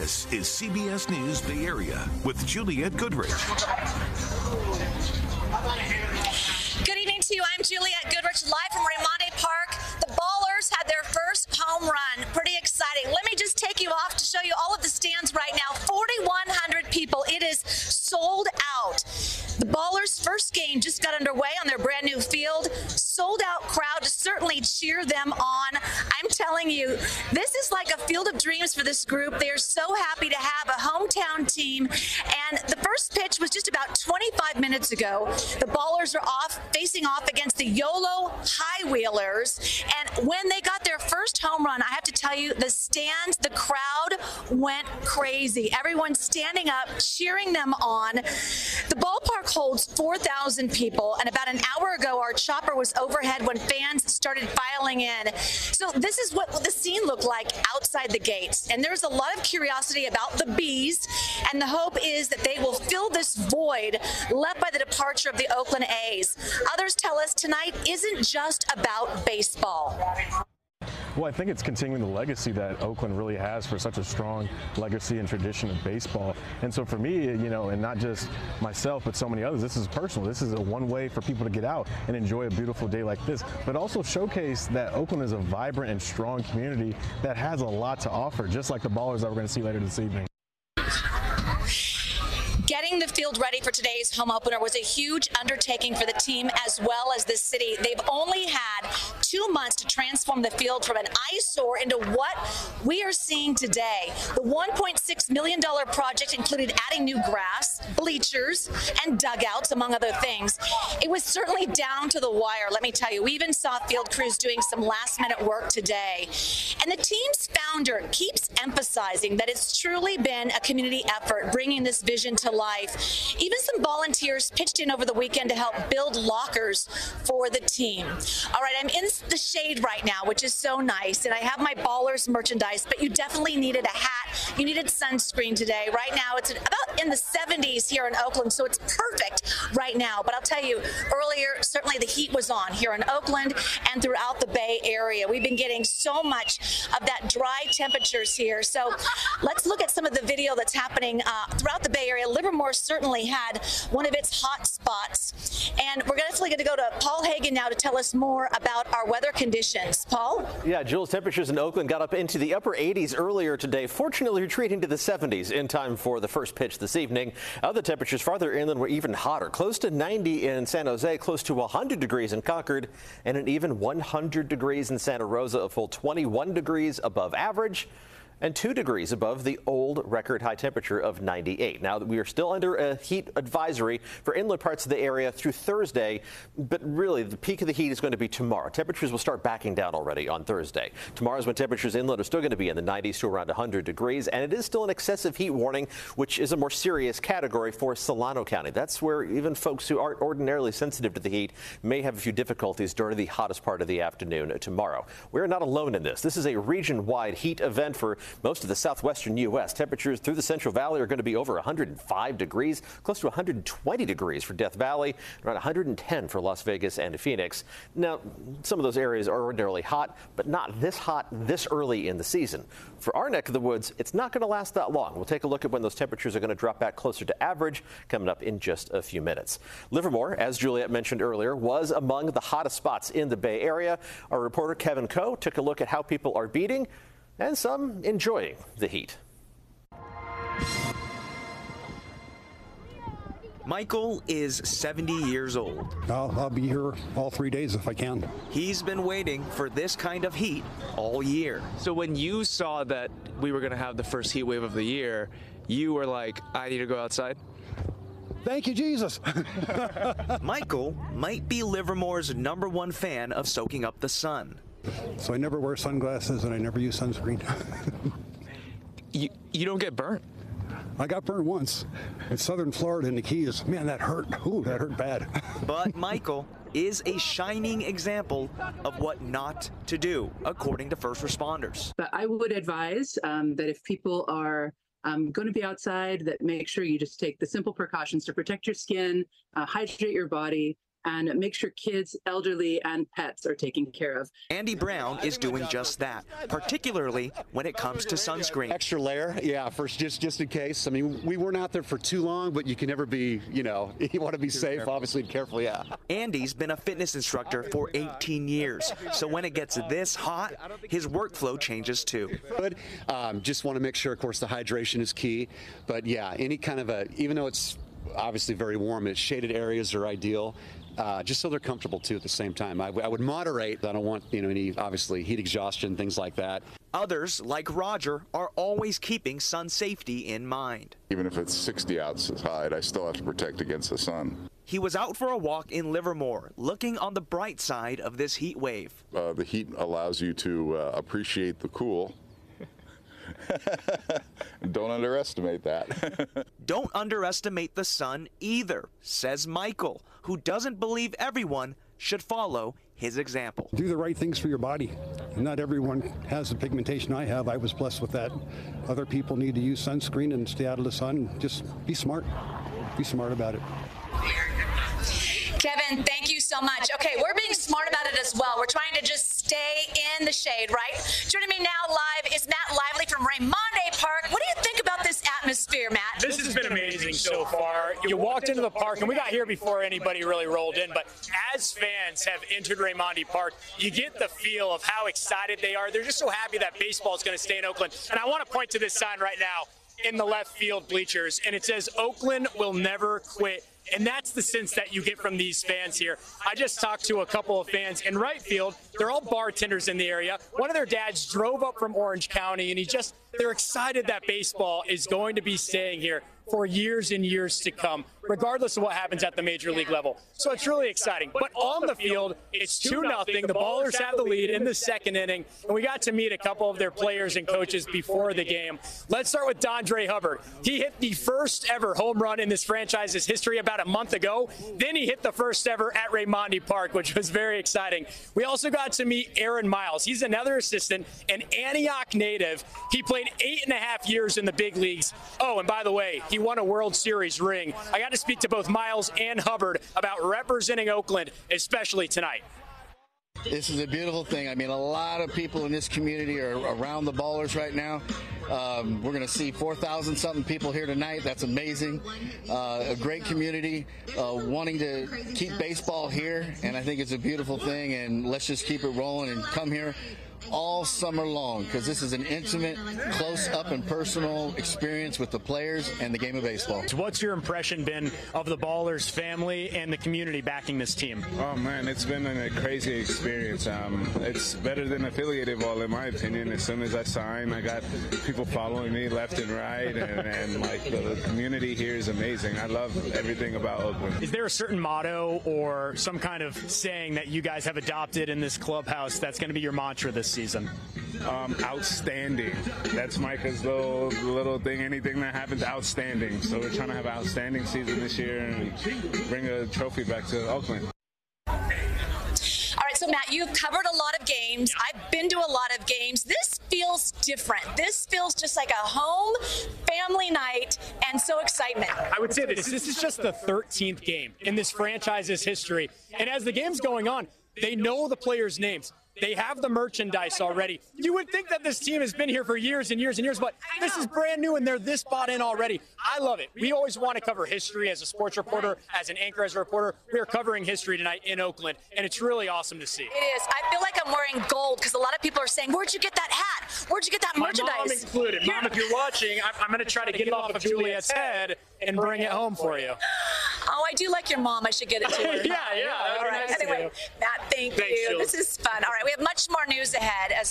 This is CBS News Bay Area with Juliette Goodrich. Good evening to you. I'm Juliette Goodrich, live from Raimondi Park. The Ballers had their first home run. Pretty exciting. Let me just take you off to show you all of the stands right now. 4,100 people. It is sold out. The Ballers' first game just got underway on their brand new field. Sold out crowd to certainly cheer them on. I'm telling you, this is like a field of dreams for this group. They are so happy to have a hometown team. And the first pitch was just about 25 minutes ago. The Ballers are facing off against the YOLO High Wheelers. And when they got their first home run, I have to tell you, the stands, the crowd went crazy. Everyone standing up, cheering them on. The ballpark holds 4,000 people, and about an hour ago, our chopper was overhead when fans started filing in. So this is what the scene looked like outside the gates. And there's a lot of curiosity about the Bees, and the hope is that they will fill this void left by the departure of the Oakland A's. Others tell us tonight isn't just about baseball. Well, I think it's continuing the legacy that Oakland really has for such a strong legacy and tradition of baseball. And so for me, and not just myself, but so many others, this is personal. This is a one way for people to get out and enjoy a beautiful day like this, but also showcase that Oakland is a vibrant and strong community that has a lot to offer, just like the Ballers that we're going to see later this evening. Getting the field ready for today's home opener was a huge undertaking for the team as well as the city. They've only had 2 months to transform the field from an eyesore into what we are seeing today. The $1.6 million project included adding new grass, bleachers, and dugouts, among other things. It was certainly down to the wire, let me tell you. We even saw field crews doing some last-minute work today. And the team's founder keeps emphasizing that it's truly been a community effort bringing this vision to life. Even some volunteers pitched in over the weekend to help build lockers for the team. All right, I'm in the shade right now, which is so nice, and I have my Ballers merchandise, but you definitely needed a hat. You needed sunscreen today. Right now, it's about in the 70s here in Oakland, so it's perfect right now. But I'll tell you, earlier, certainly the heat was on here in Oakland and throughout the Bay Area. We've been getting so much of that dry temperatures here. So let's look at some of the video that's happening throughout the Bay Area. Livermore certainly had one of its hot spots. And we're definitely going to go to Paul Hagan now to tell us more about our weather conditions. Paul? Yeah, Jules, temperatures in Oakland got up into the upper 80s earlier today, fortunately retreating to the 70s in time for the first pitch this evening. Other temperatures farther inland were even hotter, close to 90 in San Jose, close to 100 degrees in Concord, and an even 100 degrees in Santa Rosa, a full 21 degrees above average, and 2 degrees above the old record high temperature of 98. Now, we are still under a heat advisory for inland parts of the area through Thursday, but really the peak of the heat is going to be tomorrow. Temperatures will start backing down already on Thursday. Tomorrow's when temperatures inland are still going to be in the 90s to around 100 degrees, and it is still an excessive heat warning, which is a more serious category for Solano County. That's where even folks who aren't ordinarily sensitive to the heat may have a few difficulties during the hottest part of the afternoon tomorrow. We're not alone in this. This is a region-wide heat event for most of the southwestern U.S. Temperatures through the Central Valley are going to be over 105 degrees, close to 120 degrees for Death Valley, around 110 for Las Vegas and Phoenix. Now, some of those areas are ordinarily hot, but not this hot this early in the season. For our neck of the woods, it's not going to last that long. We'll take a look at when those temperatures are going to drop back closer to average coming up in just a few minutes. Livermore, as Juliette mentioned earlier, was among the hottest spots in the Bay Area. Our reporter Kevin Coe took a look at how people are beating and some enjoying the heat. Michael is 70 years old. I'll be here all 3 days if I can. He's been waiting for this kind of heat all year. So when you saw that we were going to have the first heat wave of the year, you were like, I need to go outside? Thank you, Jesus. Michael might be Livermore's #1 fan of soaking up the sun. So I never wear sunglasses and I never use sunscreen. You don't get burnt? I got burned once in southern Florida in the Keys. Man, that hurt. Ooh, that hurt bad. But Michael is a shining example of what not to do, according to first responders. But I would advise that if people are going to be outside, that make sure you just take the simple precautions to protect your skin, hydrate your body, and make sure kids, elderly, and pets are taken care of. Andy Brown is doing just that, particularly when it comes to sunscreen. Extra layer, yeah, for just in case. I mean, we weren't out there for too long, but you can never be, you want to be safe, obviously, and careful, yeah. Andy's been a fitness instructor for 18 years, so when it gets this hot, his workflow changes too. Good. Just want to make sure, of course, the hydration is key. But yeah, any kind of even though it's obviously very warm, shaded areas are ideal. Just so they're comfortable too at the same time. I would moderate. I don't want any obviously heat exhaustion, things like that. Others, like Roger, are always keeping sun safety in mind. Even if it's 60 outside, I still have to protect against the sun. He was out for a walk in Livermore, looking on the bright side of this heat wave. The heat allows you to appreciate the cool. Don't underestimate that. Don't underestimate the sun either, says Michael, who doesn't believe everyone should follow his example. Do the right things for your body. Not everyone has the pigmentation I have. I was blessed with that. Other people need to use sunscreen and stay out of the sun. Just be smart. Be smart about it. Kevin, thank you so much. Okay, we're being smart about it as well. We're trying to just stay in the shade, right? Joining me now live is Matt Lively from Raymonde Park. What do you think about this atmosphere, Matt? This has been amazing so far. You walked into the park, and we got here before anybody really rolled in, but as fans have entered Raymonde Park, you get the feel of how excited they are. They're just so happy that baseball is going to stay in Oakland. And I want to point to this sign right now in the left field bleachers, and it says, "Oakland will never quit." And that's the sense that you get from these fans here. I just talked to a couple of fans in right field. They're all bartenders in the area. One of their dads drove up from Orange County, and they're excited that baseball is going to be staying here for years and years to come, regardless of what happens at the major league level. So it's really exciting. But on the field, it's 2-0. The Ballers have the lead in the second inning, and we got to meet a couple of their players and coaches before the game. Let's start with Dondre Hubbard. He hit the first ever home run in this franchise's history about a month ago. Then he hit the first ever at Raymonde Park, which was very exciting. We also got to meet Aaron Miles. He's another assistant, an Antioch native. He played 8.5 years in the big leagues. Oh, and by the way, he won a World Series ring. I got to speak to both Miles and Hubbard about representing Oakland, especially tonight. This is a beautiful thing. I mean, a lot of people in this community are around the Ballers right now. We're going to see 4,000 something people here tonight. That's amazing. A great community wanting to keep baseball here, and I think it's a beautiful thing, and let's just keep it rolling and come here all summer long, because this is an intimate, close-up and personal experience with the players and the game of baseball. So what's your impression been of the Ballers family and the community backing this team? Oh man, it's been a crazy experience. It's better than affiliated ball in my opinion. As soon as I signed, I got people following me left and right, and like the community here is amazing. I love everything about Oakland. Is there a certain motto or some kind of saying that you guys have adopted in this clubhouse that's going to be your mantra this season? Outstanding. That's Micah's little thing. Anything that happens, outstanding. So we're trying to have an outstanding season this year and bring a trophy back to Oakland. All right, so Matt, you've covered a lot of games. I've been to a lot of games. This feels different. This feels just like a home family night, and so excitement. I would say this is just the 13th game in this franchise's history. And as the game's going on, they know the players' names. They have the merchandise already. You would think that this team has been here for years and years and years, but this is brand new and they're this bought in already. I love it. We always want to cover history as a sports reporter, as an anchor, as a reporter. We are covering history tonight in Oakland, and it's really awesome to see. It is. I feel like I'm wearing gold because a lot of people are saying, where'd you get that hat? Where'd you get that merchandise? My mom included. Yeah. Mom, if you're watching, I'm going to try to get it off of Juliet's head and bring it home for you. Oh, I do like your mom. I should get it to her. Yeah. All right. Nice anyway, Matt, thanks you. Julie. This is fun. All right, we have much more news ahead as